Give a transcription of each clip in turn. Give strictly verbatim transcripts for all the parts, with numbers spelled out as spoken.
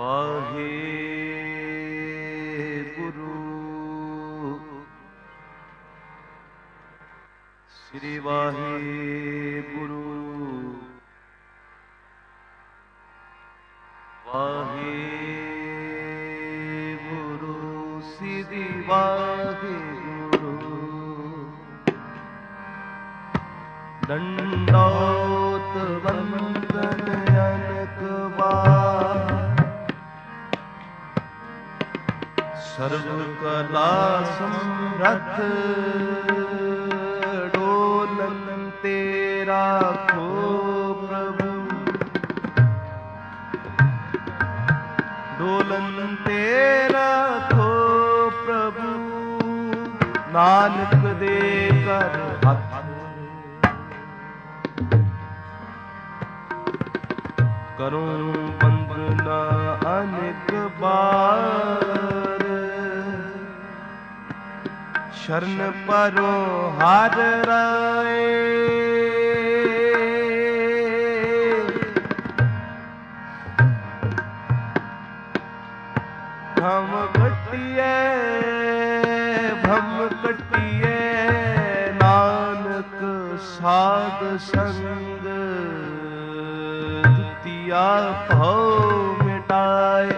ਵਾਹਿਗੁਰੂ ਸ੍ਰੀ ਵਾਹਿਗੁਰੂ ਵਾਹਿਗੁਰੂ ਸ੍ਰੀ ਵਾਹਿਗੁਰੂ ਦੰਡੋਤ ਵੰਦਨ ਅਨੇਕ ਵਾਰ ਸਰਬ ਕਲਾ ਸਮਰੱਥ ਡੋਲਨ ਤੇਰਾ ਖੋ ਪ੍ਰਭੂ ਡੋਲਨ ਤੇਰਾ ਖੋ ਪ੍ਰਭੂ ਨਾਨਕ ਦੇ ਕਰ ਹੱਥ ਕਰੂੰ ਬੰਦਨਾ ਅਨੇਕ ਬਾਰ ਸ਼ਰਨ ਪਰੋ ਹਰ ਰਾਏ ਭਮ ਕਟਿਐ ਭਮ ਕਟਿਐ ਨਾਨਕ ਸਾਧ ਸੰਗ ਦੁਤੀਆ ਭਉ ਮਿਟਾਏ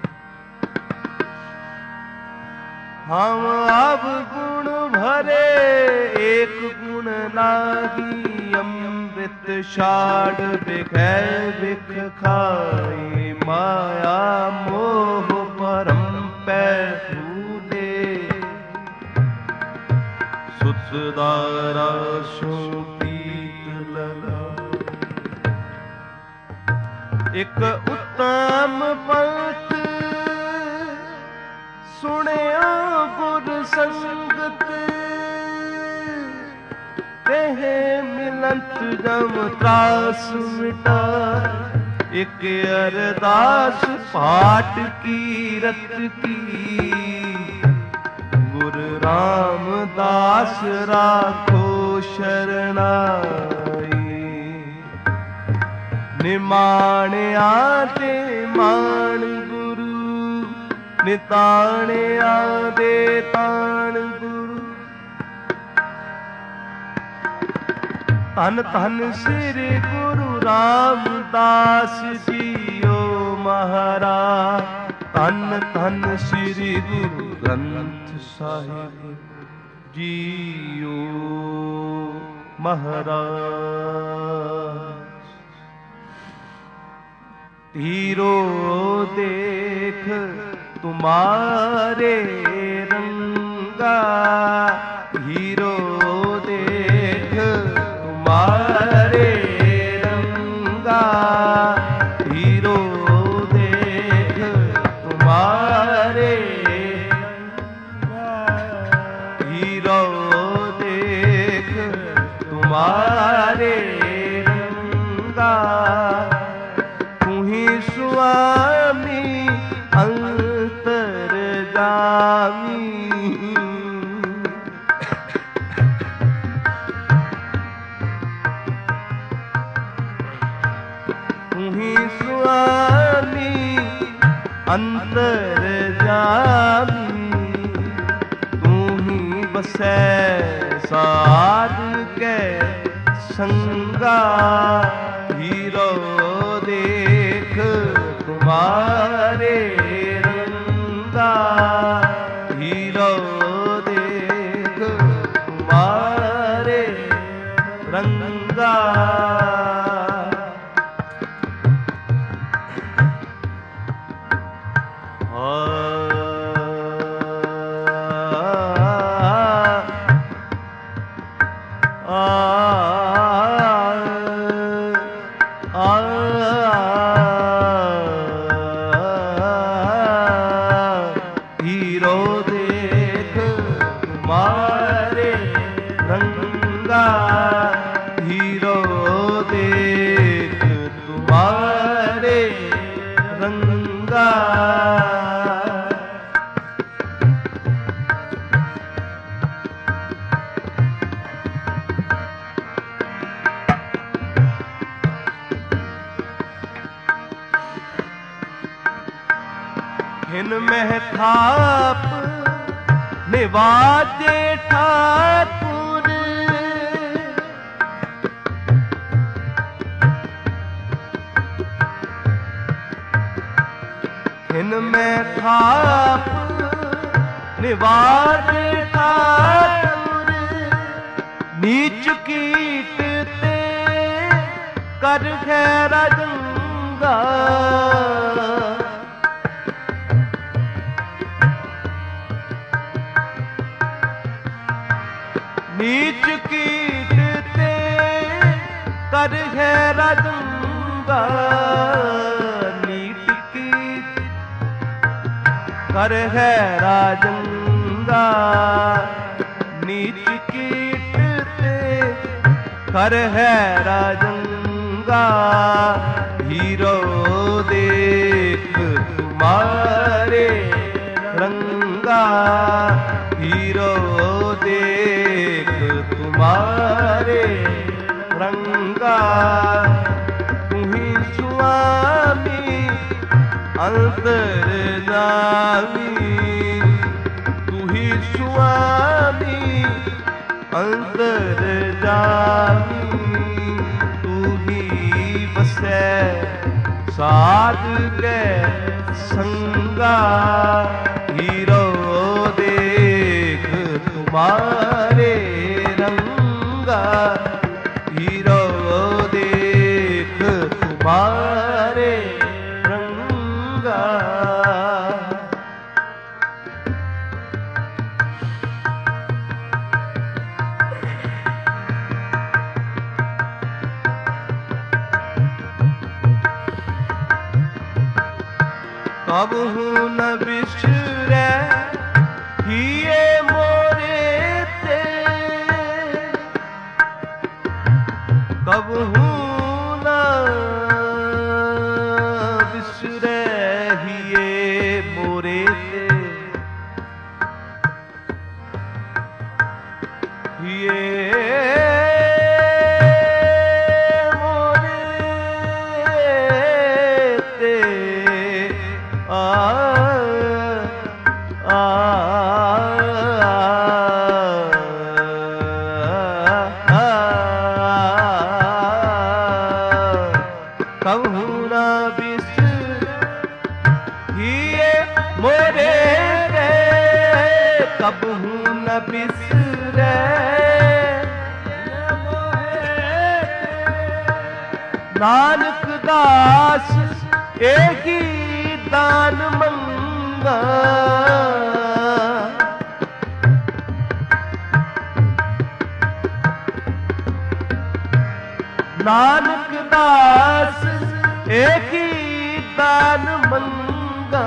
ਹਮ ਆਪ ਗੁਣ ਭਰੇ ਏਕ ਗੁਣ ਨਾਹੀ ਅੰਮ੍ਰਿਤ ਛਾੜ ਬਿਖੈ ਬਿਖ ਖਾਈ ਮਾਇਆ ਮੋਹ ਪਰਮ ਪੈ ਭੂਲੇ ਸੁਤਦਾਰਾ ਸੋ ਪੀਤ ਲਗਾ ਇਕ ਉਤਮ ਪੰਥ ਸੁਣਿਆ ਗੁਰ ਸੰਗਤ ਤਹ ਮਿਲੰਤ ਜਮ ਤਰਾਸ ਮਿਟਾ ਇਕ ਅਰਦਾਸ ਪਾਠ ਕੀਰਤ ਕੀ ਗੁਰ ਰਾਮਦਾਸ ਰਾਖੋ ਸ਼ਰਨਾਈ ਨਿਮਾਣਿਆ ਤੇ ਮਾਣ ਗੁਰੂ ਨਿਤਾਣਿਆ ਦੇ ਤਾਣ ਗੁਰੂ ਧੰਨ ਧੰਨ ਸ੍ਰੀ ਗੁਰੂ ਰਾਮਦਾਸ ਜੀਓ ਮਹਾਰਾਜ ਧੰਨ ਧੰਨ ਸ੍ਰੀ ਗੁਰੂ ਗ੍ਰੰਥ ਸਾਹਿਬ ਜੀਓ ਮਹਾਰਾਜ ਹੀਰੋ ਦੇਖ ਤੁਮਾਰੇ ਰੰਗਾ ਹੀਰੋ ਦੇਖ ਤੁਮਾਰੇ ਰੰਗਾ ਹੀਰੋ ਦੇਖ ਤੁਮਾਰੇ ਹੀਰੋ ਦੇਖ ਤੁਮਾਰੇ ਰੰਗਾ ਸੁਆਮੀ ਅੰਤਰ ਜਾਮੀ ਤੁਹੀ ਸੁਆਮੀ ਅੰਤਰ ਜਾਮੀ ਤੁਹੀ ਬਸੈ ਸਾਧ ਕੈ ਸੰਗਾ ਹੀਰੋ ਦੇਖ ਤੁਮਾਰੇ ਰੰਗਾ ਹੀਰੋ ਦੇਖ ਤੁਮਾਰੇ ਰੰਗਾ हिन में थाप निवाजे ठाकुर, हिन में थाप निवाजे ठाकुर, नीच कीट ते कर खैरा जंगा, नीच कीट ते कर है राजंगा, नीच कीट कर है राजंगा, नीच कीट ते कर है राजंगा, हीरो देख तुम्हारे रंगा, हीरो देख तुम्हारे रंगा, तुम्ही स्वामी अंतर्यामी, तुही स्वामी अंतर्यामी, तुही बसै साध के संगा, हीरो देख तुम्हारे रंगा, हीरो देख तुम्हारे रंगा। कबहू न बिसरै हिये मोरे ते, कबहू न बिसरै हिये मोरे ते, हिये कबहू न बिसरै नानक दास एकी दान मंगा, नानक दास एकी दान मंगा,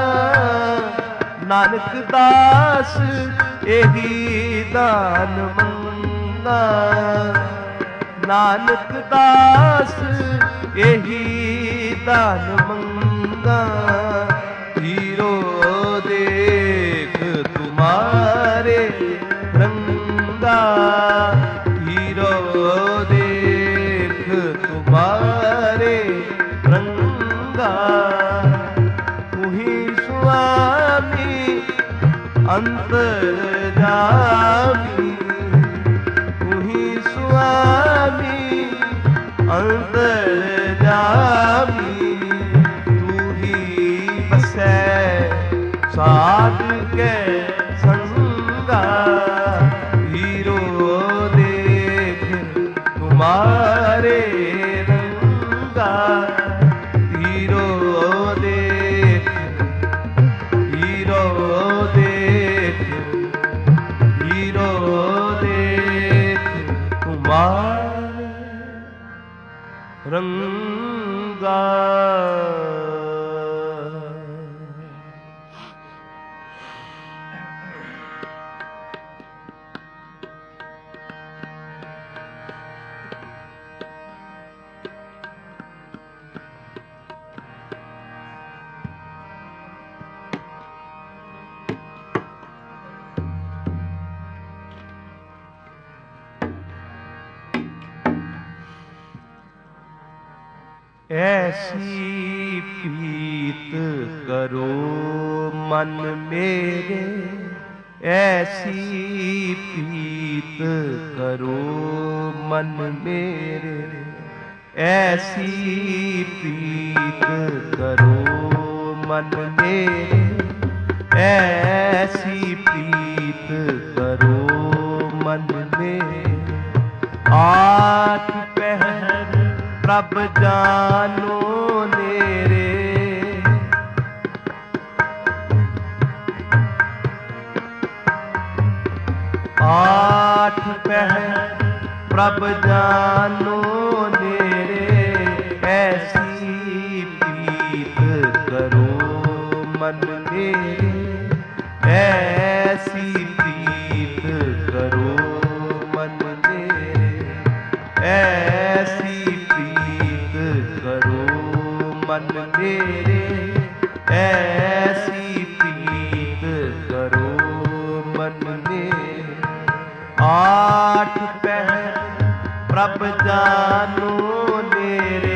नानक दास एही दान मंगा, नानक दास एही दान मंगा, हीरो देख तुम्हारे रंगा, हीरो देख तुम्हारे रंगा, तुही स्वामी अंतर्यामी, तुही स्वामी अंतर्यामी, तुही बसै साध के संगा, हीरो देख तुम्हारे रंगा, हीरो देख, हीरो देख, हीरो देख तुम्हारे रंगा। ਐਸੀ ਪ੍ਰੀਤ ਕਰੋ ਮਨ ਮੇਰੇ, ਐਸੀ ਪ੍ਰੀਤ ਕਰੋ ਮਨ ਮੇਰੇ, ਐਸੀ ਪ੍ਰੀਤ ਕਰੋ ਮਨ ਮੇਰੇ, ਐਸੀ ਪ੍ਰੀਤ ਕਰੋ ਮਨ ਮੇਰੇ। ਆਠ ਪਹਿਰ ਪ੍ਰਭ ਜਾਨੋ ਨੇਰੇ, ਆਠ ਪਹਿਰ ਪ੍ਰਭ ਜਾਨੋ ਨੇਰੇ, ਐਸੀ ਪ੍ਰੀਤ ਕਰੋ ਮਨ ਮੇਰੇ, ਐਸੀ ਪ੍ਰੀਤ ਕਰੋ ਮਨ ਮੇਰੇ, ਐਸੀ ਪ੍ਰੀਤ ਕਰੋ ਮਨ ਮੇਰੇ, ਐਸੀ ਪ੍ਰੀਤ ਕਰੋ ਮਨ ਮੇਰੇ। ਆਠ ਪਹਿਰ ਪ੍ਰਭ ਜਾਨੋ ਨੇਰੇ,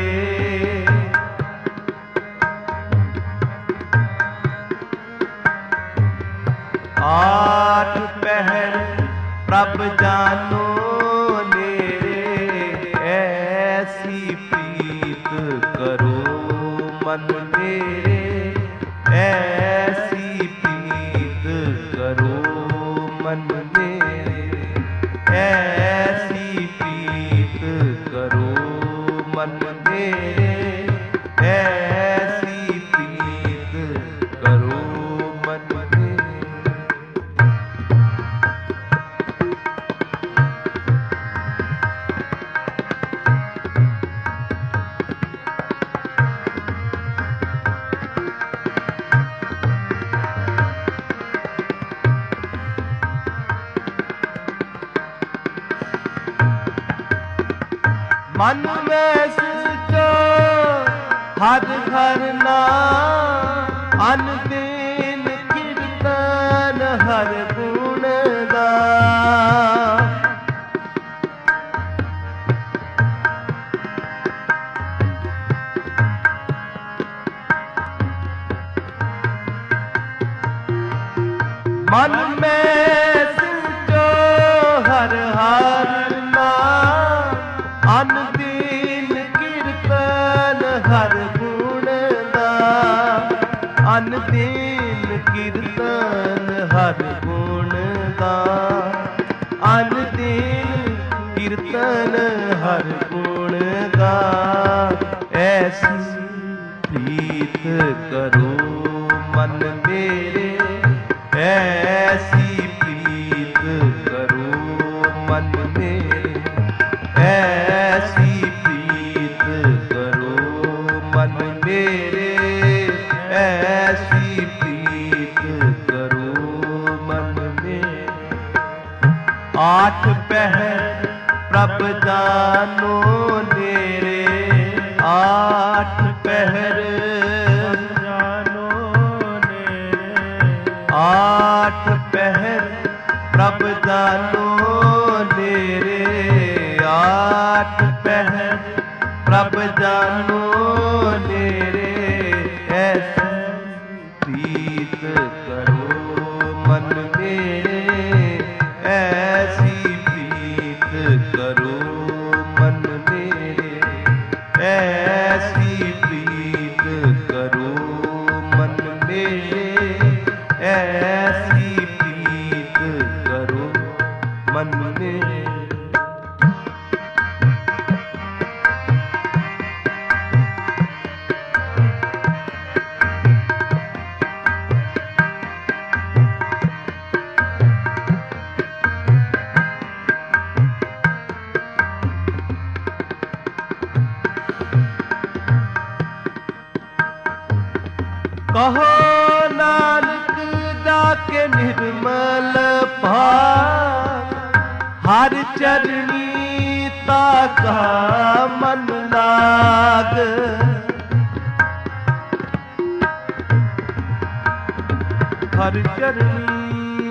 ਆਠ ਪਹਿਰ ਪ੍ਰਭ ਜਾਨੋ ਨੇਰੇ, ਐਸੀ ਪ੍ਰੀਤ ਕਰੋ ਮਨ ਮੇਰੇ, ਐਸੀ ਪ੍ਰੀਤ ਕਰੋ ਮਨ ਮੇਰੇ, ਐਸੀ ਪ੍ਰੀਤ ਕਰੋ ਮਨ ਮੇਰੇ, ਐਸੀ ਪ੍ਰੀਤ ਕਰੋ ਮਨ ਮੇਰੇ। ਮਨ ਮੈਂ ਸਚੋ ਹਰ ਹਰ ਨਾਮ, ਅਨ ਦਿਨ ਕੀਰਤਨ ਹਰ ਗੁਣ ਦਾ। ਮਨ ਮੈਂ ਸਚੋ ਹਰ ਹਰ ਨਾਮ, ਅਨ ਦਿਨ ਕੀਰਤਨ ਹਰ ਗੁਣ ਦਾ, ਅਨ ਦਿਨ ਕੀਰਤਨ ਹਰ ਗੁਣ ਦਾ, ਅਨ ਦਿਨ ਕੀਰਤਨ ਹਰ ਗੁਣ ਦਾ। ਐਸੀ ਪ੍ਰੀਤ ਕਰੋ ਮਨ ਮੇਰੇ, ਐਸੀ ਪ੍ਰੀਤ ਕਰੋ ਮਨ ਮੇਰੇ, ਐਸੀ ਪ੍ਰੀਤ ਕਰੋ ਮਨ ਮੇਰੇ, ਐਸੀ ਪ੍ਰੀਤ ਕਰੋ ਮਨ ਮੇਰੇ। ਆਠ ਪਹਿਰ ਪ੍ਰਭ ਜਾਨੋ ਨੇਰੇ, ਆਠ ਪਹਿਰ ਜਾਨੋ ਨੇਰੇ, ਆਠ ਪਹਿਰ ਪ੍ਰਭ ਜਾਨੋ ਨੇਰੇ, ਆਠ ਪਹਿਰ ਪ੍ਰਭ ਜਾਨੋ ਨੇਰੇ, ਐਸੀ ਪ੍ਰੀਤ ਕਰੋ ਮਨ ਮੇਰੇ, ਐਸੀ ਪ੍ਰੀਤ ਕਰੋ ਮਨ ਮੇਰੇ, ਐਸੀ ਪ੍ਰੀਤ ਕਰੋ ਮਨ ਮੇਰੇ, ਐਸੀ ਪ੍ਰੀਤ ਕਰੋ ਮਨ ਮੇਰੇ। ਕਹੋ ਨਾਨਕ ਜਾਕੇ ਨਿਰਮਲ ਭਾਗ, ਹਰ ਚਰਣੀ ਤਾਕਾ ਮਨ ਲਾਗ। ਹਰ ਚਰਣੀ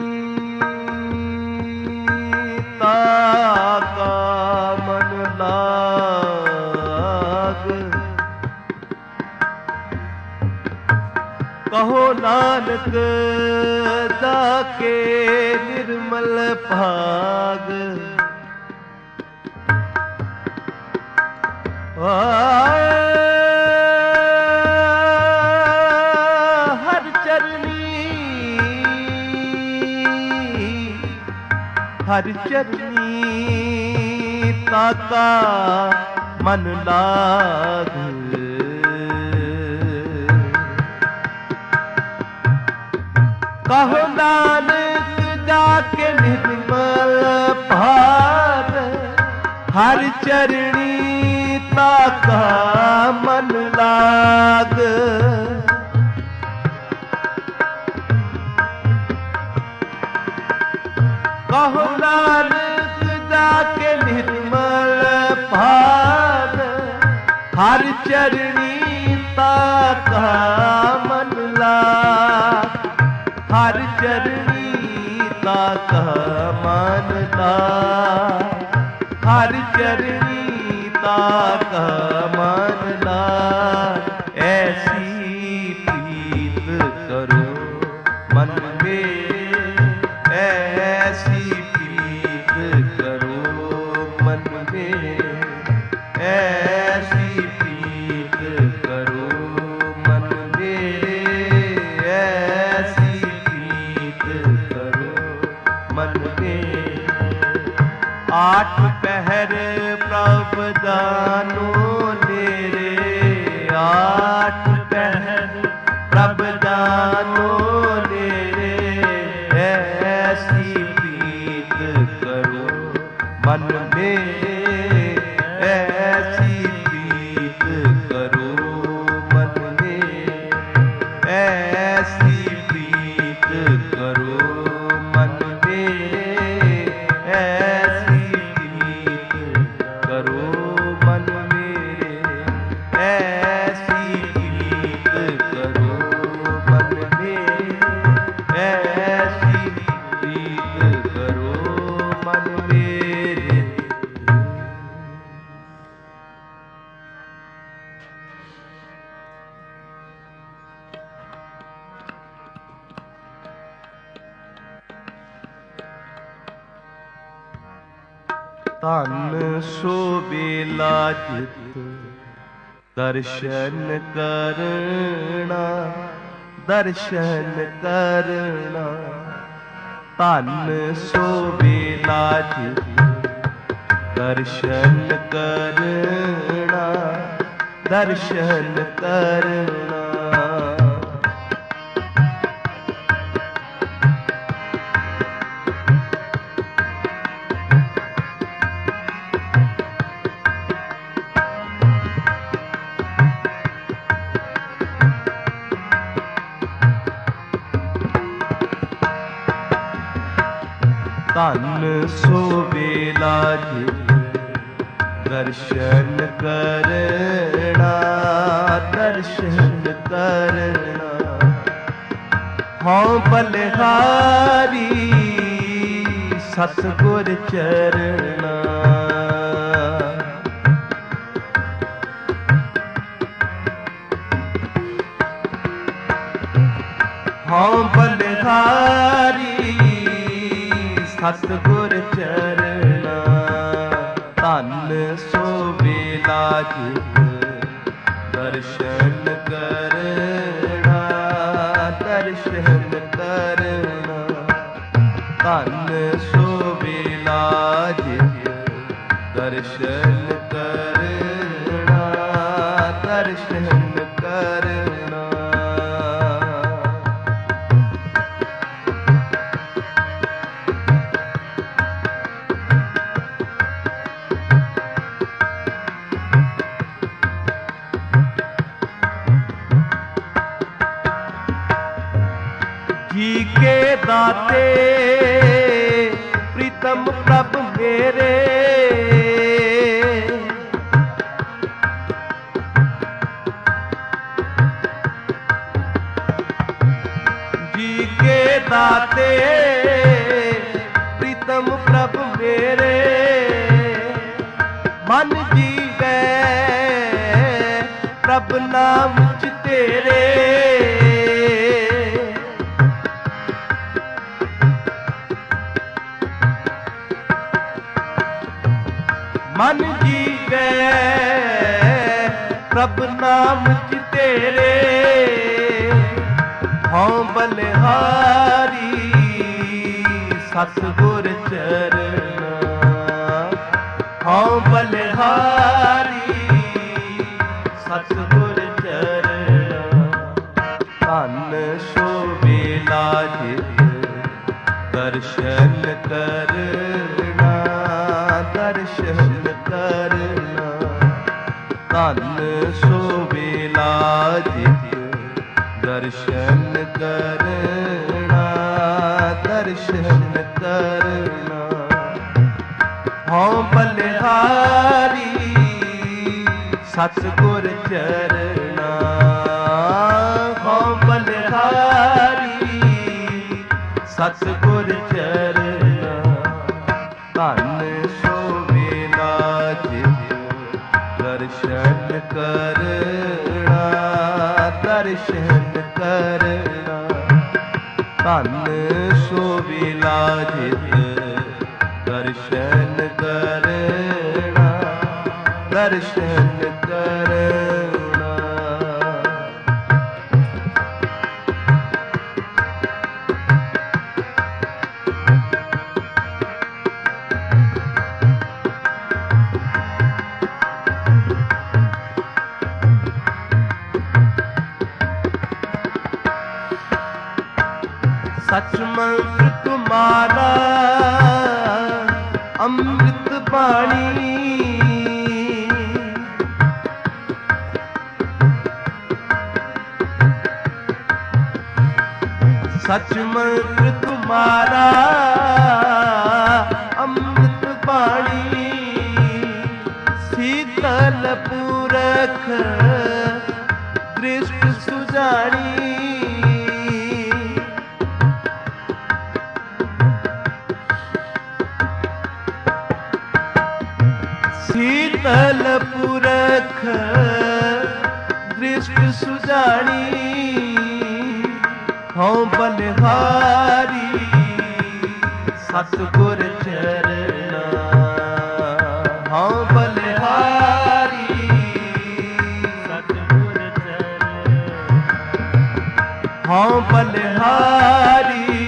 ਤਾਕਾ ਮਨ ਲਾਗ, ਕਹੋ ਨਾਨਕ ਦਾਕੇ ਨਿਰਮਲ ਭਾਗ। ਹਰ ਚਰਨੀ ਹਰ ਚਰਨੀ ਤਾਕਾ ਮਨ ਲਾਗ। ਕਹੋ ਨਾਨਕ ਜਾਕੇ ਨਿਰਮਲ ਭਾਗ। ਹਰ ਚਰਣੀ ਤਾਕਾ ਮਨ ਲਾਗ। ਕਹੋ ਨਾਨਕ ਜਾਕੇ ਨਿਰਮਲ ਭਾਗ। ਹਰ ਚਰਣੀ ਤਾਕਾ ਮਨ ਲਾਗ। ਹਰ ਚਰਣੀ ਤਾਕਾ ਮਨ ਲਾਗ। ਹਰ ਚਰਣੀ ਤਾਕਾ ਮਨ ਲਾਗ। ਐਸੀ ਪ੍ਰੀਤ ਕਰੋ ਮਨ ਮੇਰੇ। ਐਸੀ ਪ੍ਰੀਤ ਕਰੋ ਮਨ ਮੇਰੇ। ਐਸੀ ਪ੍ਰੀਤ ਕਰੋ ਮਨ ਮੇਰੇ। ਐਸੀ ਪ੍ਰੀਤ ਕਰੋ ਮਨ ਮੇਰੇ। ਆਠ ਪਹਿਰ ਪ੍ਰਭ ਦਾਨੋ ਨੇਰੇ। ਆਠ ਪਹਿਰ ਪ੍ਰਭ ਦਾਨੋ ਨੇਰੇ। ਐਸੀ ਪ੍ਰੀਤ ਕਰੋ ਮਨ ਮੇਰੇ। ਐਸੀ ਪ੍ਰੀਤ ਕਰੋ ਮਨ ਮੇਰੇ। ਐਸੀ ਪ੍ਰੀਤ ਕਰੋ ਮਨ ਮੇਰੇ। ਐਸੀ ਕਰੋ ਮਨ ਮੇਰੇ। ਐਸੀ ਪ੍ਰੀਤ ਕਰੋ ਮਨ ਮੇਰੇ। ਐਸੀ ਪ੍ਰੀਤ ਕਰੋ ਮਨ ਮੇਰੇ। ਧਨ ਸੋ ਵੇਲਾ ਜਿਤ ਦਰਸ਼ਨ ਕਰਨਾ। ਦਰਸ਼ਨ ਕਰਨਾ। ਧਨ ਸੋ ਵੇਲਾ ਜਿਤ ਦਰਸ਼ਨ ਕਰਨਾ। ਦਰਸ਼ਨ ਕਰਨਾ। ਧਨ ਸੋ ਵੇਲਾ ਜਿਤ ਦਰਸ਼ਨ ਕਰਨਾ। ਦਰਸ਼ਨ ਕਰਨਾ। ਹਉ ਬਲਿਹਾਰੀ ਸਤਿਗੁਰ ਚਰਨਾ। ਹਉ ਬਲਿਹਾਰੀ ਸਤਿਗੁਰ ਚਰਨਾ। ਧਨ ਸੋ ਵੇਲਾ ਜਿਤ ਦਰਸ਼ਨ ਕਰਨਾ। ਦਰਸ਼ਨ ਕਰਨਾ। ਧਨ ਸੋ ਵੇਲਾ ਜਿਤ ਦਰਸ਼ਨ ਕਰਨਾ। ਦਰਸ਼ਨ ਕਰਨਾ। ਜੀ ਕੇ ਦਾਤੇ ਪ੍ਰੀਤਮ ਪ੍ਰਭ ਮੇਰੇ। ਜੀ ਕੇ ਦਾਤੇ ਪ੍ਰੀਤਮ ਪ੍ਰਭ ਮੇਰੇ। ਮਨ ਜੀਵੈ ਪ੍ਰਭ ਨਾਮ ਚ ਤੇਰੇ। मन जीवे प्रभ नाम चि तेरे, हौं बलिहारी सतगुर चरना, हौं बलिहारी सतगुर चरना। धन सो वेला जित दर्शन करना, दर्शन करना। धन सो वेला जित दर्शन करना, दर्शन करना। हौं बलिहारी सतगुर चरना, हौं बलिहारी सतगुर चरना। धन सो वेला जित दर्शन करना, दर्शन करना। धन सो वेला जित दर्शन करना, दर्शन करना। सच मंत्र तुम्हारा अमृत बाणी, सच मंत्र तुम्हारा अमृत बाणी। शीतल पूरख दृष्ट सुजानी, शीतल पुरख दृष्ट सुजानी। हौं बलिहारी सतगुर चरना, हौं बलिहारी सतगुर चरना। हौं बलिहारी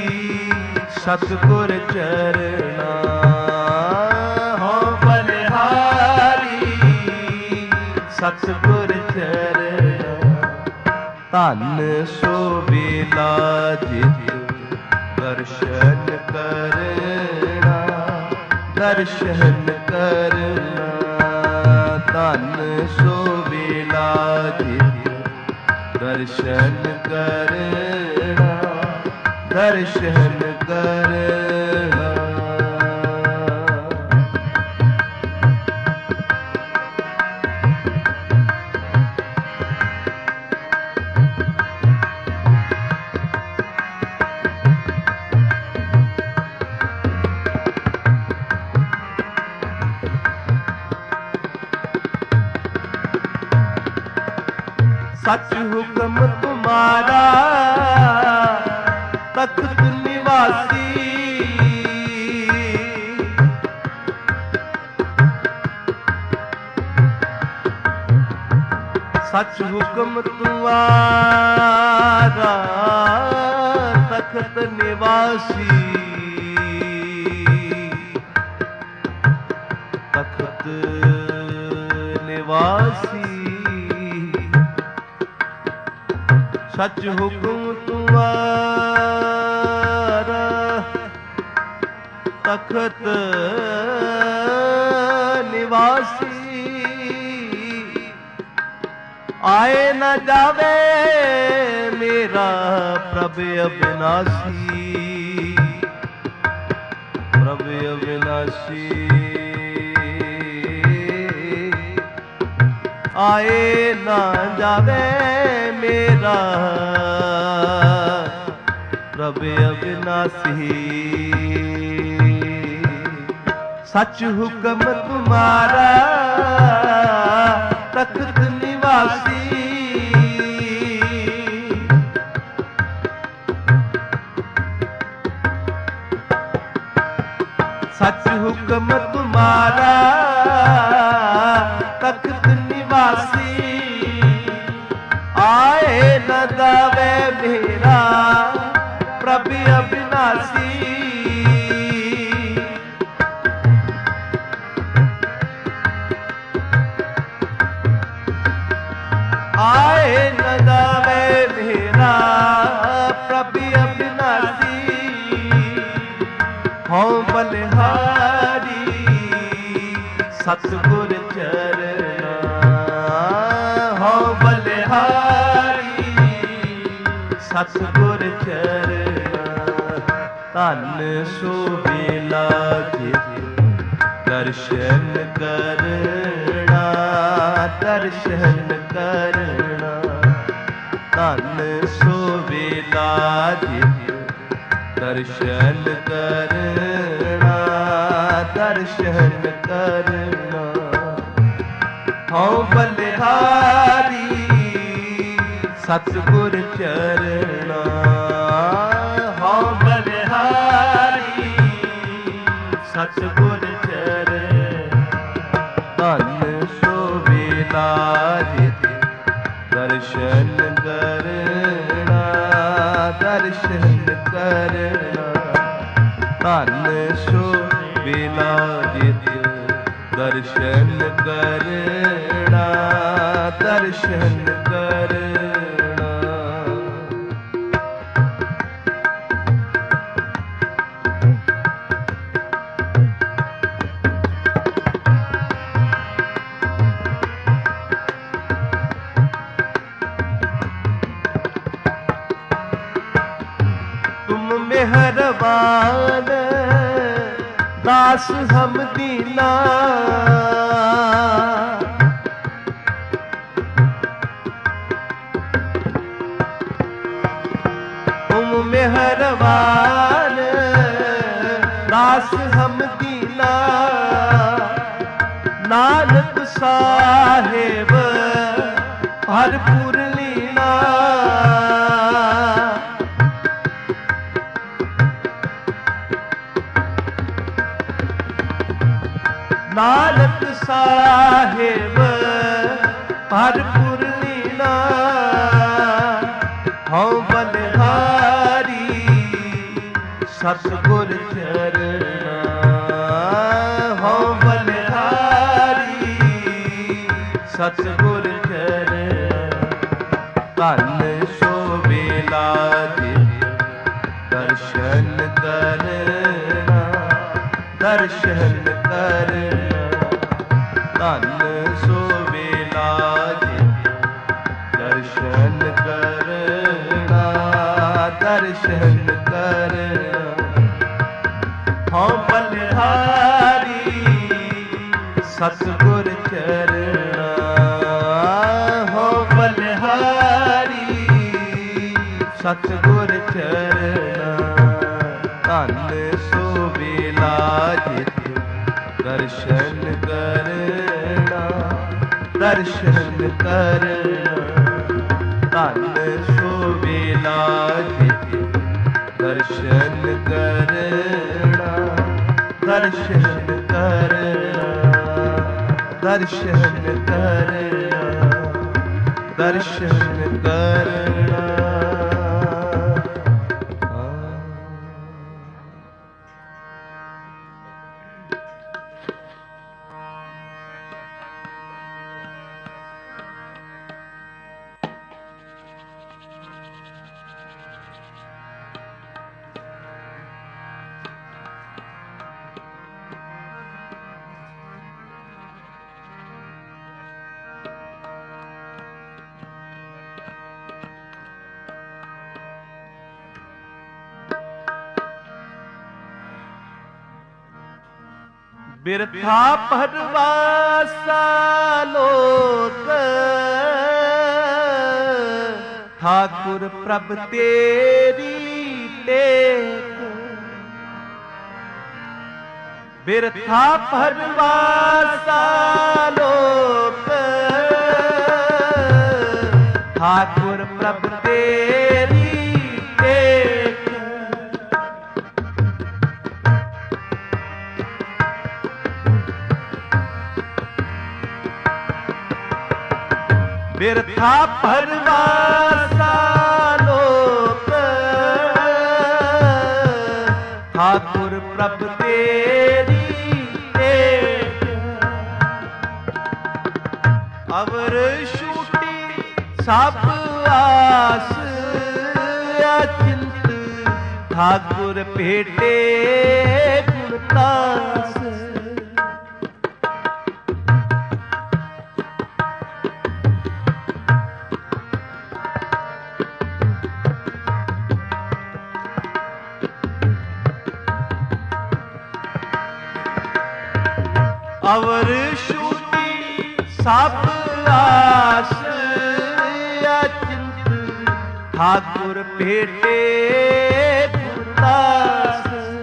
सतगुर चरना, सतगुर चरना। धन सो वेला जित दर्शन करना, दर्शन करना। धन सो वेला जित दर्शन करना, दर्शन करना। सच हुक्म तुम्हारा तख्त निवासी, सच हुक्म तुम्हारा तख्त निवासी। तख्त निवासी सच हुक्म तुम्हारा तख्त निवासी। आए न जावे मेरा प्रभु अविनाशी, प्रभु अविनाशी। आए न जावे मेरा प्रभु अविनाशी। सच हुक्म तुम्हारा तख्त निवासी। सच हुक्म तुम्हारा न गावे मेरा प्रभु अविनाशी। आए न गावे मेरा प्रभु अविनाशी। हो बलिहारी सतगुर चरना, हो बलिहारी सतगुर चरना। धन सो बेला जित दर्शन करना, दर्शन करना। धन सो बेला जित दर्शन करना, दर्शन करना। हो बलिहारी सतगुर चरना, हो बलिहारी सतगुर चरना। धन सो बेला जित दर्शन करना, दर्शन करना। धन सो बेला जित दर्शन करना, दर्शन करना। तुम मेहरबान दास हम दीना, तुम मेहरबान दास हम दीना। नानक साहेब भरपूर लीना, नानक साहेब भरपूर लीना। हो बलिहारी सतगुर चरना, हो बलिहारी सतगुर चरना। धन सो बेला जित दर्शन करना, दर्शन करना। धन सो बेला जित दर्शन करना, दर्शन करना। हो बलिहारी सतगुर चरना, हो बलिहारी सतगुर चरना। धन सो बेला जित दर्शन करना, दर्शन करना। धन सो बेला जित दर्शन करना, दर्शन करना, दर्शन करना, दर्शन करना। बिरथा परवासा लोक ठाकुर प्रभ तेरी टेक। बिरथा परवासा लोक ठाकुर प्रभ तेरी टेक। बिरथा परवासा ਛੂਟੀ ਸਭ ਆਸ ਅਚਿੰਤ ਠਾਕੁਰ ਭੇਟੇ ਗੁਰਦਾਸ। ਅਵਰ ਛੂਟੀ ਸਭ ਆਸ ਅਚਿੰਤ ਠਾਕੁਰ ਭੇਟੇ ਗੁਰਦਾਸ।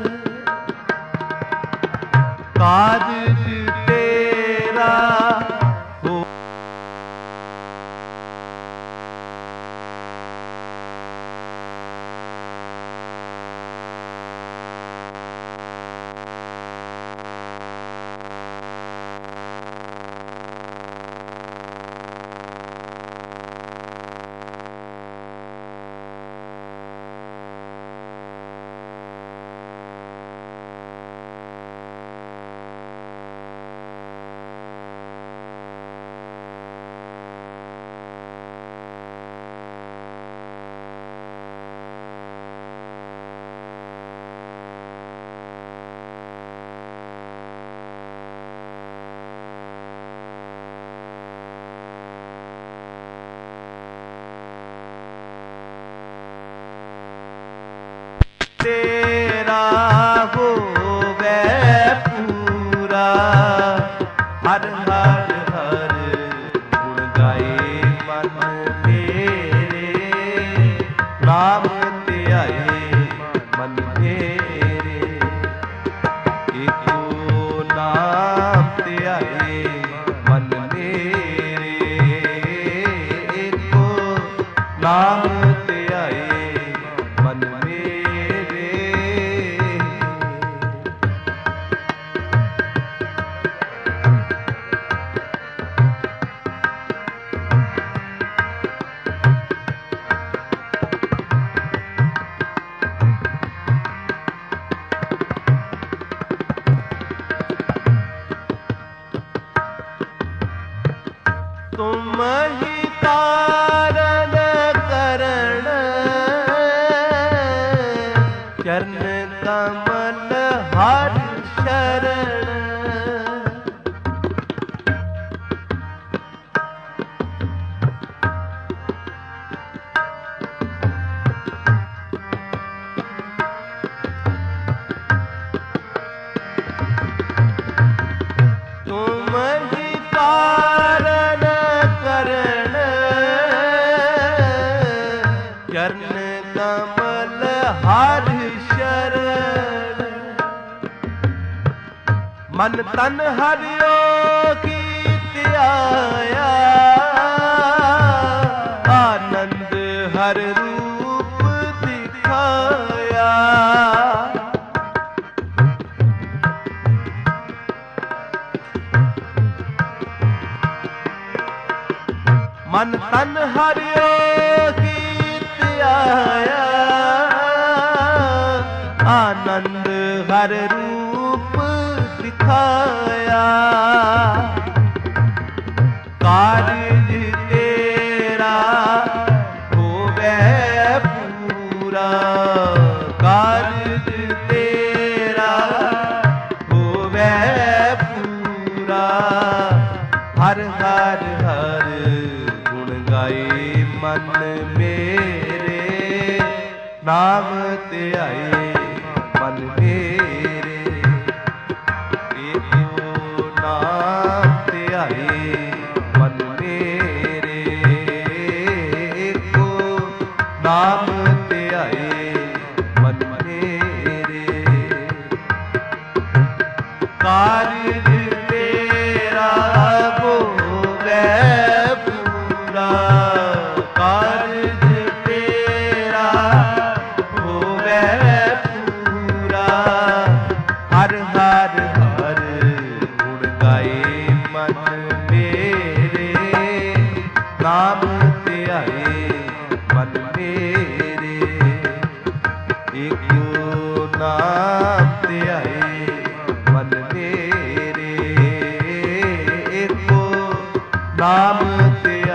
ਕਾਰਜ ਤੇਰਾ ਹੋ ਤੇਰਾ ਹੋਵੇ ਪੂਰਾ। ਹਰ ਹਰ ਹਰ ਗੁਣ ਗਾਏ ਮਨ ਮੇਰੇ, ਨਾਮ ਧਿਆਏ ਮਨ ਮੇਰੇ। ਏਕੋ ਨਾਮ ਧਿਆਏ ਮਨ ਮੇਰੇ, ਏਕੋ ਨਾਮ ਧਿਆਏ ਮਨ ਮੇਰੇ। ਤੁਮ ਹੀ ਤਾਰਨ ਕਰਨ, ਚਰਨ ਕਮਲ ਹਰ ਸ਼ਰਨ। ਤੁਮ ਹੀ ਤਾਰਨ ਕਰਨ, ਚਰਨ ਕਮਲ ਹਰ ਸ਼ਰਨ। ਮਨ ਤਨ ਹਰਿਓ ਕੀ ਆਇਆ, ਆਨੰਦ ਹਰ ਰੂਪ ਦਿਖਾਇਆ। ਮਨ ਤਨ ਹਰਿਓ ਕੀਤ ਆਇਆ, ਆਨੰਦ ਹਰ ਰੂਪ ਦਿਖਾਇਆ। ਕਾਰਜ ਤੇਰਾ ਹੋਵੇ ਪੂਰਾ, ਕਾਰਜ ਤੇਰਾ ਹੋਵੇ ਪੂਰਾ। ਹਰ ਹਰ ਹਰ ਗੁਣ ਗਾਏ ਮਨ ਮੇਰੇ, ਨਾਮ ਧਿਆਏ ਮਨ ਮੇਰੇ। ਏਕੋ ਨਾਮ ਧਿਆਏ ਮਨ ਮੇਰੇ, ਏਕੋ ਨਾਮ ਧਿਆਏ ਮਨ ਮੇਰੇ। ਕਾਰਜ ਤੇਰਾ ਹੋਵੇ ਪੂਰਾ, ਕਾਰਜ ਤੇਰਾ ਹੋਵੇ ਪੂਰਾ। ਹਰ ਹਰ ਹਰ ਗੁਣ ਗਾਏ ਮਨ ਮੇਰੇ, ਨਾਮ ਧਿਆਏ ਮਨ ਮੇਰੇ। ਏਕੋ ਨਾਮ ਧਿਆਏ ਮਨ ਮੇਰੇ, ਏਕੋ ਨਾਮ ਧਿਆਏ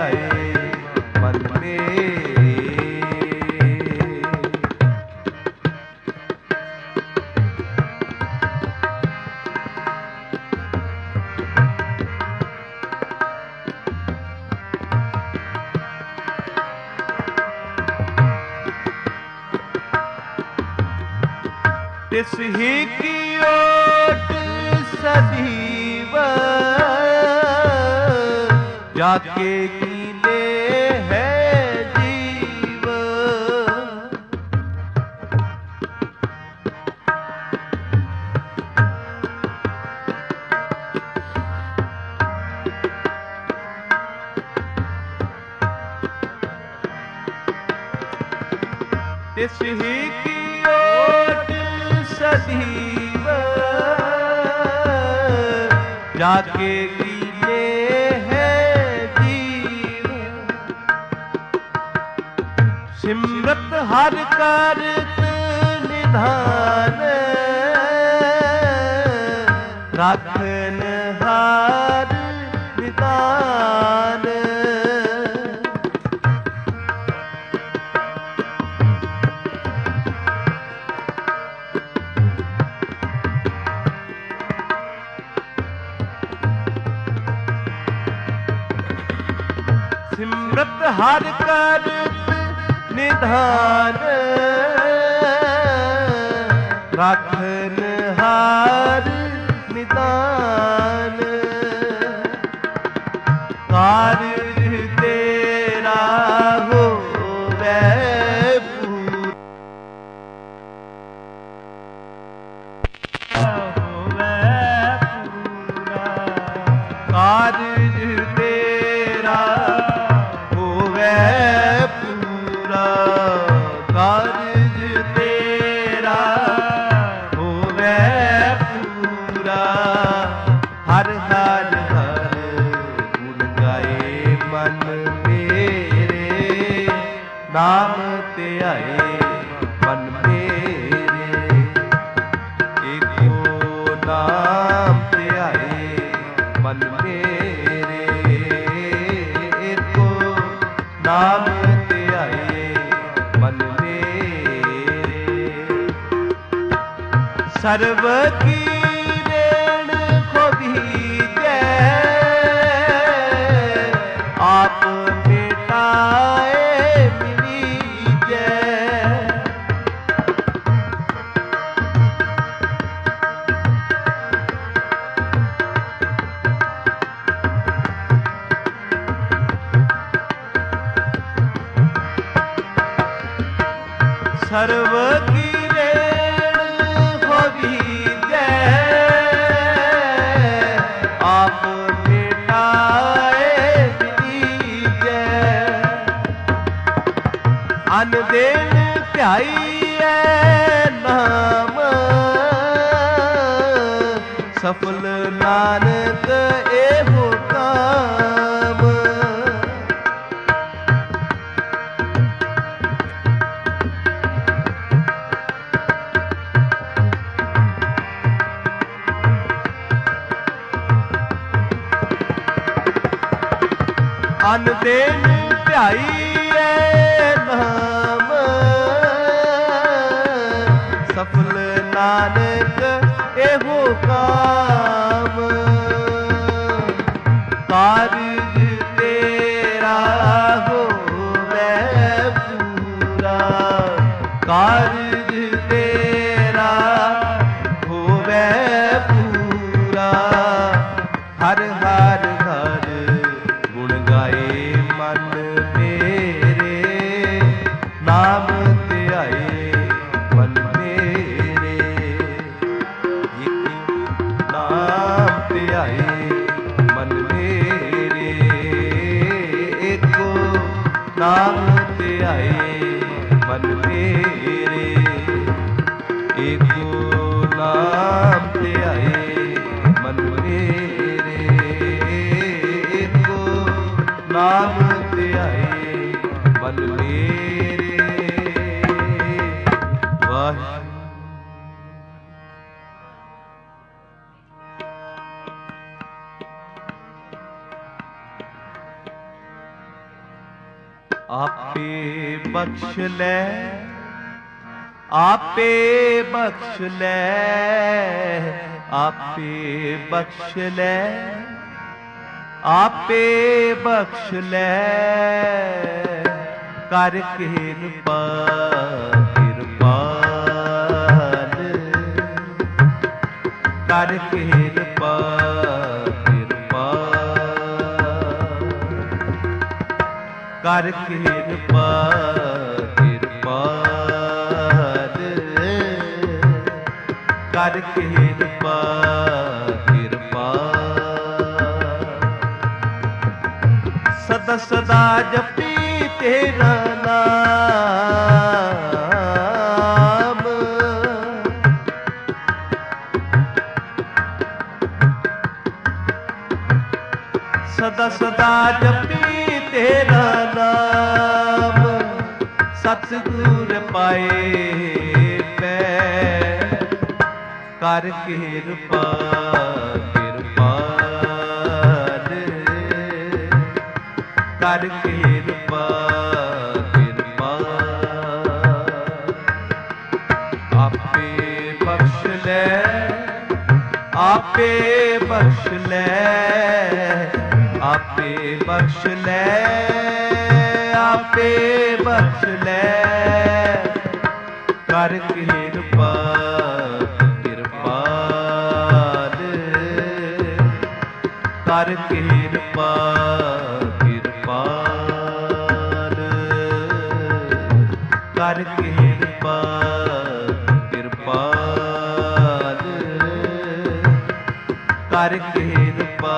तिस ही की ओट सजीव जाके कीले है जीव। तिस ही की ओट सजीव जाके कीले है जीव। सिमरत हर करत निधान राखन हार निदान। सिमरत हर करत निधान राखन हार निदान। कारज तेरा होवै पूरा, कारज तेरा होवै पूरा, कारज तेरा होवै पूरा। हर हर हर गुण गाए मन मेरे, नाम ध्याए मन मेरे। एको नाम ध्याए मन मेरे, एको नाम ध्याए मन मेरे। सर्व की रेण को दीजै आप मिटाए मिलीजै। सर्व की रेण हो दीजै आप मिटाए मिलीजै। अन दिन ध्याईऐ नाम सफल नानक एहो काम। अन दिन ध्याईऐ नाम सफल नानक एहो काम। कारज तेरा होवै पूरा, कारज तेरा होवै पूरा। हर हर हर गुण गाए मन मेरे, नाम ध्याए मन मेरे। नाम ध्याए मन मेरे, एको नाम ध्याए मन मेरे। एको नाम ध्याए मन मेरे, एको नाम ध्याए मन मेरे। वाहिगुरू। आपे बख्श लै, आपे बख्श लै, आपे बख्श लै, आपे बख्श लै। कर किरपा किरपाल ਕਰ ਕਿਰਪਾ ਕਿਰਪਾ ਕਰ ਕਿਰਪਾ ਕਿਰਪਾ ਕਰ ਕਿਰਪਾ ਕਿਰਪਾ ਸਦਾ ਸਦਾ ਜਪੀ ਤੇਰਾ ਨਾਮ ਸਦਾ ਸਦਾ ਜਪੀ ਤੇਰਾ ਨਾਮ ਸਤਿਗੁਰ ਪਾਏ ਪੈ ਕਰ ਕਿਰਪਾ ਕਿਰਪਾਲ ਕਰ ਕਿਰਪਾ ਕਿਰਪਾ ਆਪੇ ਬਖਸ਼ ਲੈ ਆਪੇ ਬਖਸ਼ ਲੈ ਆਪੇ ਬਖਸ਼ ਲੈ ਆਪੇ ਬਖਸ਼ ਲੈ ਕਰ ਕਿਰਪਾ ਕਿਰਪਾਲ ਕਰ ਕਿਰਪਾ ਕਿਰਪਾਲ ਕਰ ਕਿਰਪਾ ਕਿਰਪਾਲ ਕਰ ਕਿਰਪਾ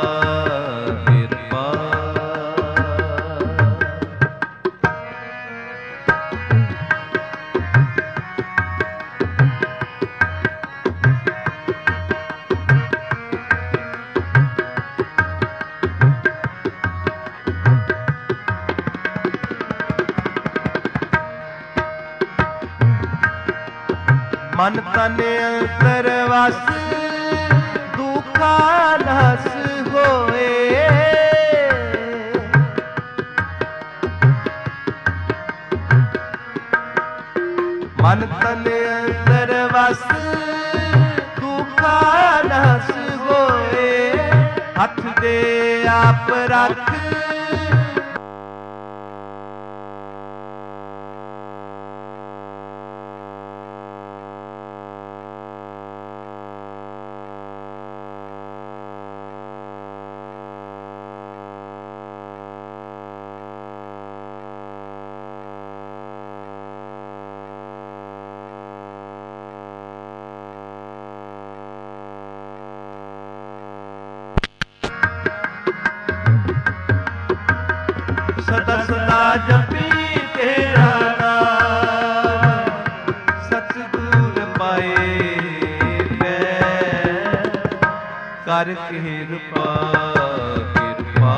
ਮਨ ਤਨ ਅੰਤਰ ਵਸ ਦੁਖਾ ਨਸ ਹੋਏ ਮਨ ਤਨ ਅੰਤਰ ਵਸ ਦੁਖਾ ਨਸ ਹੋਏ ਹੱਥ ਦੇ ਆਪ ਰੱਖ ਸਦਾ ਸਦਾ ਜਪੀ ਤੇਰਾ ਨਾਮ ਸਤਿਗੁਰ ਪਾਏ ਪੈ ਕਰ ਕਿਰਪਾ ਕਿਰਪਾ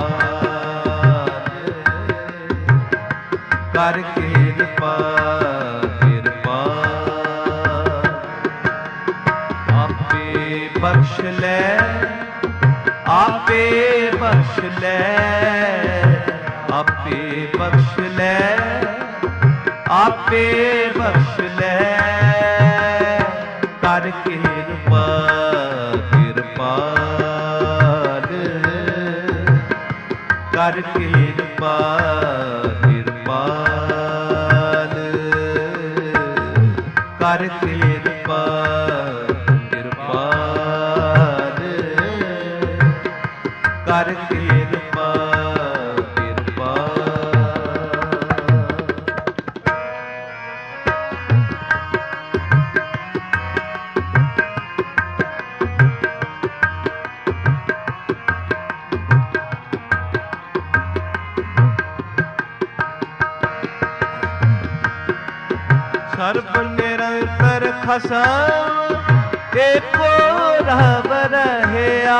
ਕਰ ਕਿਰਪਾ ਕਿਰਪਾ ਆਪੇ ਬਖਸ਼ ਲੈ ਆਪੇ ਬਖਸ਼ ਲੈ ਆਪੇ ਬਖਸ਼ ਲੈ ਆਪੇ ਬਖਸ਼ ਲੈ ਕਰ ਕਿਰਪਾ ਕਿਰਪਾਲ ਕਰ ਕਿਰਪਾ ਕਿਰਪਾਲ ਕਰ ਕਿਰਪਾ ਕਿਰਪਾਲ ਕਰ ਕਿਰਪਾ ਸਰਬ ਨਿਰੰਤਰ ਖਸਮ ਏਕੋ ਰਬ ਰਹਿਆ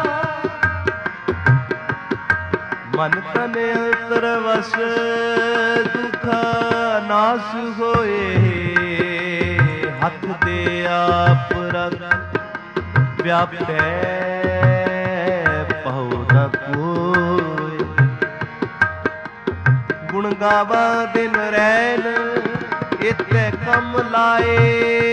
ਮਨ ਤਨ ਅੰਤਰ ਵਸ ਦੁਖਾ ਨਾਸ ਹੋਏ ਹੱਥ ਦੇ ਆਪ ਰਖ ਵਿਆਪੈ ਪਹੁ ਨ ਕੋਈ ਗੁਣ ਗਾਵਾ ਦਿਨ ਰੈਨ ਇਤੇ ਕਮ ਲਾਏ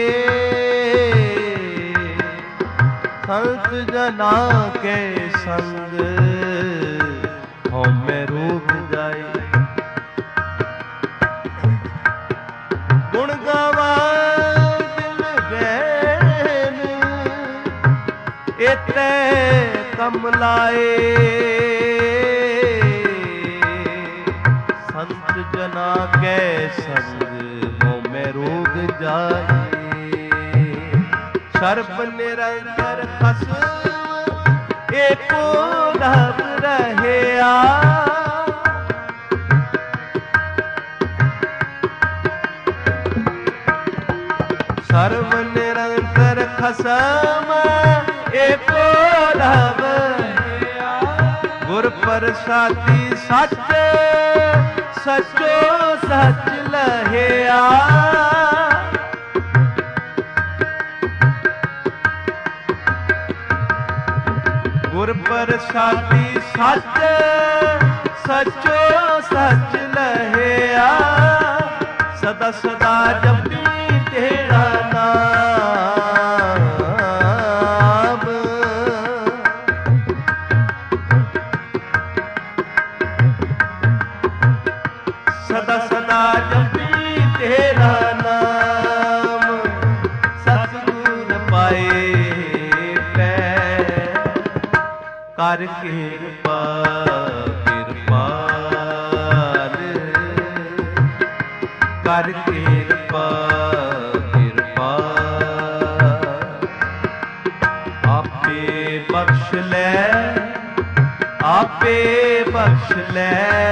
ਸੰਤ ਜਨਾ ਕੇ ਸੰਗ ਹਉਮੈ ਰੂਪ ਜਾਏ ਗੁਣ ਗਾਵਾ ਦਿਲ ਰੈਨ कम लाए। संत जना के संग मोह में रोग जाए। सर्प निरंतर खसम एको रब रहया। सर्व निरंतर खसम एको रब। गुर प्रसादी सच सचो सच लहिया। गुर प्रसादी सच सचो सच लहिया। सदा सदा जपी तेरा नाम। सदा सदा जपी तेरा नाम। सतगुर पाए कर कृपा कृपाल। कर कृपा कृपाल। आपे बख्श ले आपे बख्श ले।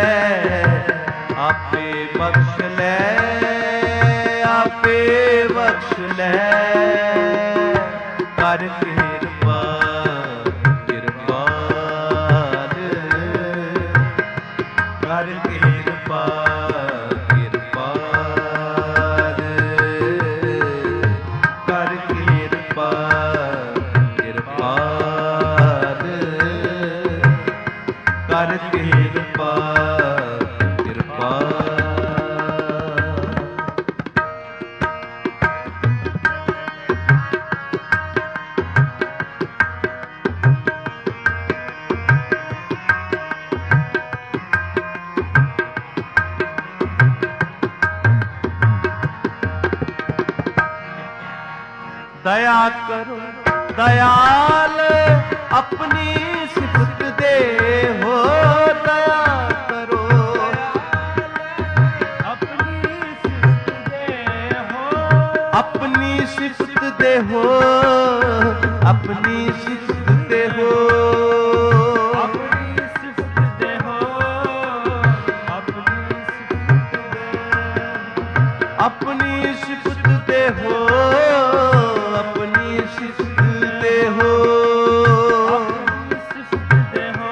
आपे बख्श ले आपे बख्श ले। कर कृपा कर कृपा कृपाल। कर कृपा कृपाल। कर कृपा कृपाल। दया करो दयाल अपनी सिफत दे हो। दया करो अपनी सिफत दे हो। अपनी सिफत दे हो। अपनी सिफत दे हो। अपनी सिफत दे हो। अपनी सिफत दे हो। अपनी सिफत दे हो। अपनी सिफत दे हो।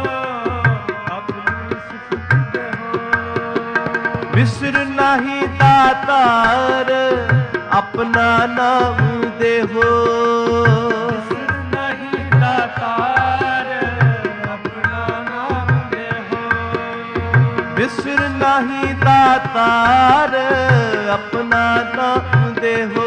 अपनी सिफत दे हो। बिसर नाही दातार अपना नाम दे हो। बिसर नहीं दातार अपना नाम दे हो। बिसर नहीं दातार अपना नाम दे हो।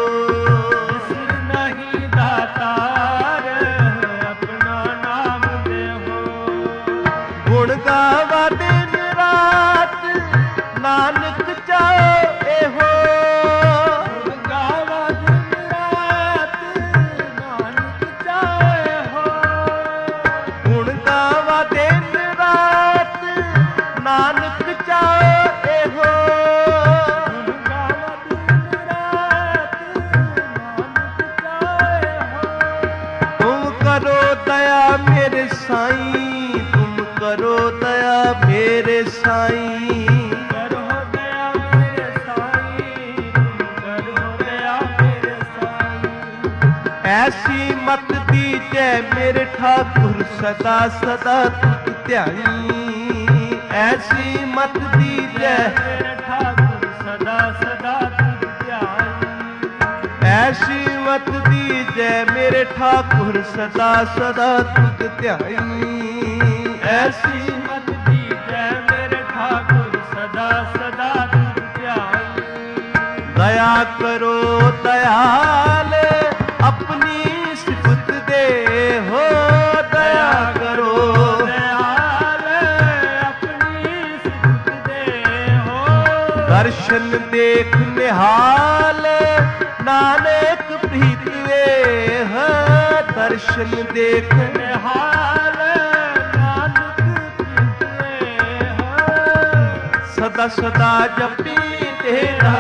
गुण गावा दिन रात नानक चाहे हो। गुण गावा दिन रात नानक चाहे हो। गुण गावा दिन रात नानक चाहे हो। गुण गावा दिन रात नानक चाहे हो। तुम करो दया मेरे साईं। करो दया मेरे साईं। करो दया मेरे साईं। करो दया मेरे साईं। ऐसी मत दीजै मेरे ठाकुर सदा सदा तुझ ध्याई। ऐसी मत दीजै मेरे ठाकुर सदा सदा तुझ ध्याई। ऐसी मत दीजै मेरे ठाकुर सदा सदा तुझ ध्याई। ऐसी मत दीजै मेरे ठाकुर सदा सदा तुझ ध्याई। दया करो दयाल अपनी सिफत दे हो। दया करो दयाल अपनी सिफत दे हो। दर्शन देख निहाल नानक प्रीत वे। ਦਰਸ਼ਨ ਦੇਖ ਨਿਹਾਲ ਨਾਨਕ ਕੀਤੇ ਸਦਾ ਸਦਾ ਜਪੀ ਤੇਰਾ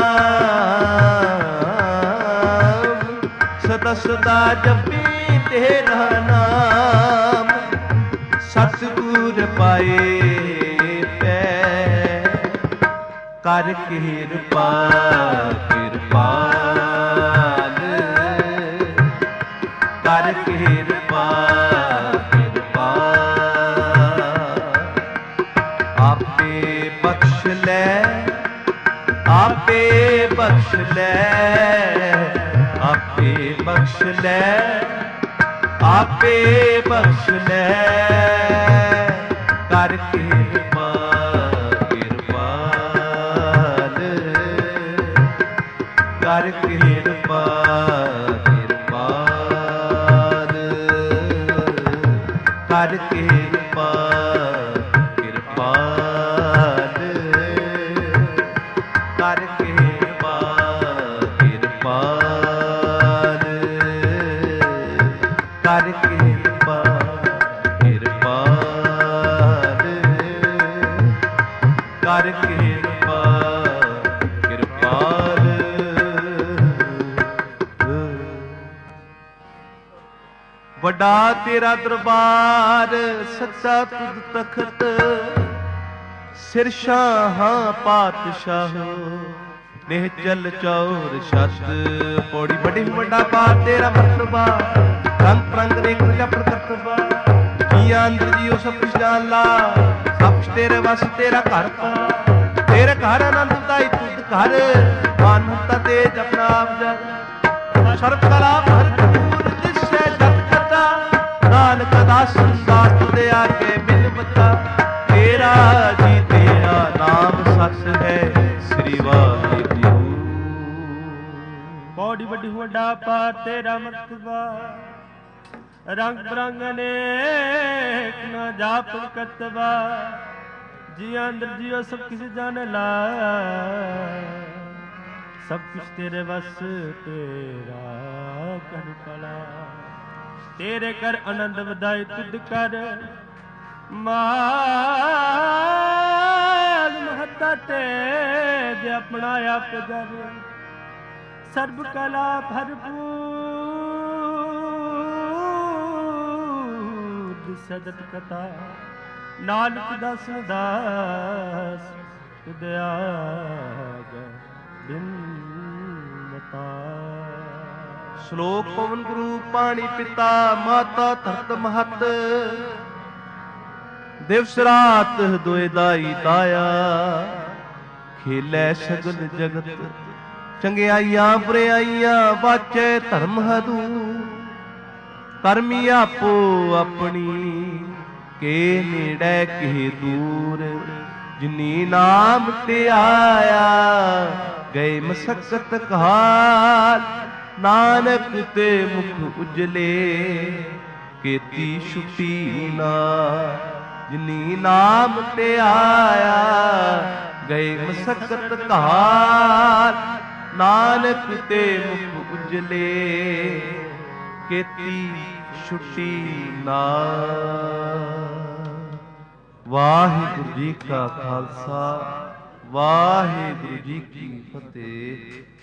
ਨਾਮ ਸਦਾ ਸਦਾ ਜਪੀ ਤੇਰਾ ਨਾਮ ਸਤਿਗੁਰ ਪਾਏ ਪੈ ਕਰ ਕਿਰਪਾ ਕਿਰਪਾਲ ਕਰ ਕਿਰਪਾ ਕਿਰਪਾਲ ਆਪੇ ਬਖਸ਼ ਲੈ ਆਪੇ ਬਖਸ਼ ਲੈ ਆਪੇ ਬਖਸ਼ ਲੈ ਆਪੇ ਬਖਸ਼ ਲੈ ਕਰ ਕਿਰਪਾ ਕਿਰਪਾਲ ਕਰ ਕਿਰਪਾ ਕਿਰਪਾਲ ਕਰ ਕਿਰਪਾ ਕਿਰਪਾਲ ਕਰ ਕਿਰਪਾ ਕਿਰਪਾਲ ਕਰ ਕਿਰਪਾ ਕਿਰਪਾਲ ਕਰ ਕਿਰਪਾ ਕਿਰਪਾਲ ਵੱਡਾ ਤੇਰਾ ਦਰਬਾਰ ਸੱਚਾ ਤੁਧ ਤਖਤ ਸਿਰ ਸ਼ਾਹਾਂ ਪਾਤਸ਼ਾਹ ਨਿਹਚਲ ਚੌਰ ਛਤ ਪੌੜੀ ਵੱਡੀ ਵੱਡਾ ਬਾਤ ਤੇਰਾ ਮਰਤਬਾ ਰੰਗ ਪ੍ਰੰਗ ਦੇਖ ਜਪਨ ਕਰਤਬਾ ਜੀਆਂ ਅੰਦਰ ਜੀਓ ਸਭ ਕੁਛ ਜਾਣ ਲਾ ਸਭ ਕੁਛ ਤੇਰੇ ਵਸ ਤੇਰਾ ਘਰ ਪਾ ਤੇਰੇ ਘਰ ਆਨੰਦ ਦਾਈ ਤੁਧ ਘਰ ਮਾਨਵਤਾ ਤੇ ਜਪਨਾ ਆਪ ਜਗ ਸਰਬ ਕਲਾ ਭਰਪੂਰ ਦਿਸੈ ਜਪ ਕਤਾ ਨਾਨਕ ਦਾਸਨ ਦਾਸ ਦੇ ਆਗੇ ਮਿਲ ਬਤਾ ਤੇਰਾ ਜੀ ਤੇਰਾ ਨਾਮ ਸੱਚ ਹੈ ਸ੍ਰੀ ਵਾਹਿਗੁਰੂ ਬੋੜੀ ਵੱਡੀ ਵੱਡਾ ਪਾਰ ਤੇਰਾ ਮਰਤਬਾ ਰੰਗ ਬਰੰਗ ਅਨੇਕ ਨਾ ਜਾਪ ਕਰਤਬਾ ਜੀ ਅੰਦਰ ਜੀਓ ਸਭ ਕਿਸ ਜਾਣ ਲਾ ਸਭ ਕੁਛ ਤੇਰੇ ਵਸ ਤੇਰਾ ਕਰ ਪਲਾ ਤੇਰੇ ਕਰ ਆਨੰਦ ਵਧਾਈ ਤੁਧ ਕਰ ਮਾਲ ਮਹੱਤਾ ਤੇ ਜੇ ਆਪਣਾ ਆਪ ਜਰ ਸਰਬ ਕਲਾ ਭਰਪੂਰ ਸਜਤ ਕਥਾ ਨਾਨਕ ਦਾਸ ਦਾਸ ਤੁਧ ਆਗ ਬਿਨਤਾ ਸ਼ਲੋਕ ਪਵਨ ਗੁਰੂ ਪਾਣੀ ਪਿਤਾ ਮਾਤਾ ਧਰਤ ਮਹਤ ਦਿਵਸ ਰਾਤ ਦੋਇ ਦਾਈ ਤਾਇਆ ਖੇਲੇ ਸਗਲ ਜਗਤ ਚੰਗਿਆਈਆਂ ਬੁਰਿਆਈਆਂ ਵਾਚੇ ਧਰਮ ਹਦੂ ਕਰਮੀ ਆਪੋ ਆਪਣੀ ਕੇ ਨੇੜੇ ਕੇ ਦੂਰ ਜਿਨੀ ਨਾਮ ਤੇ ਆਇਆ ਗਏ ਮਸਕਤ ਕਾਲ ਨਾਨਕ ਤੇ ਮੁਖ ਉਜਲੇ ਕੀਤੀ ਛੁੱਟੀ ਨਾ ਜਿਨੀ ਨਾਮ ਤੇ ਆਇਆ ਗਏ ਮਸਕਤ ਕਾਲ ਨਾਨਕ ਤੇ ਮੁਖ ਉਜਲੇ ਕੀਤੀ ਛੁੱਟੀ ਨਾ। ਵਾਹਿਗੁਰੂ ਜੀ ਕਾ ਖਾਲਸਾ ਵਾਹਿਗੁਰੂ ਜੀ ਕੀ ਫਤਿਹ।